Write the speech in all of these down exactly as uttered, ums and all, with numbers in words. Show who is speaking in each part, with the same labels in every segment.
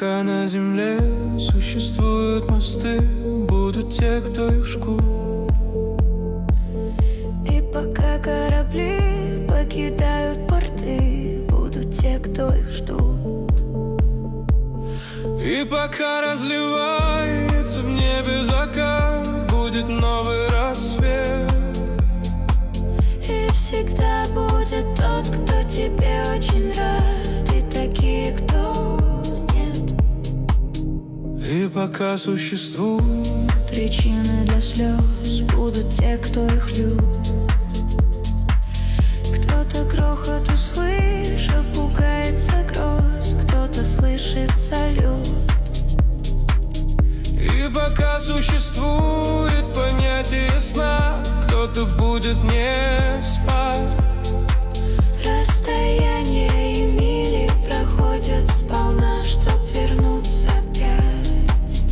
Speaker 1: пока на земле существуют мосты, будут те, кто их жгут.
Speaker 2: И пока корабли покидают порты, будут те, кто их ждут.
Speaker 1: И пока разливается в небе закат, будет новый рассвет.
Speaker 2: И всегда будет тот, кто тебе очень рад, и такие, кто нет.
Speaker 1: И пока существуют
Speaker 2: причины для слез, будут те, кто их любит. Кто-то грохот услышав, пугается гроз, кто-то слышит салют.
Speaker 1: И пока существует понятие сна, кто-то будет не спать.
Speaker 2: Расстояние и мили проходят сполна, чтоб вернуться опять.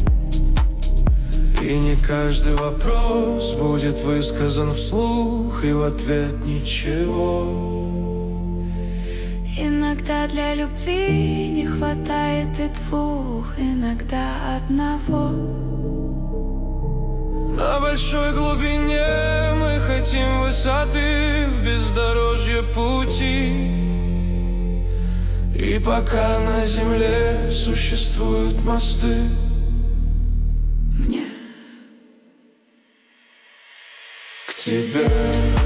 Speaker 1: И не каждый вопрос будет высказан вслух, и в ответ ничего.
Speaker 2: Иногда для любви не хватает и двух, иногда одного.
Speaker 1: На большой глубине мы хотим высоты в бездорожье пути. И пока на земле существуют мосты,
Speaker 2: мне
Speaker 1: к тебе.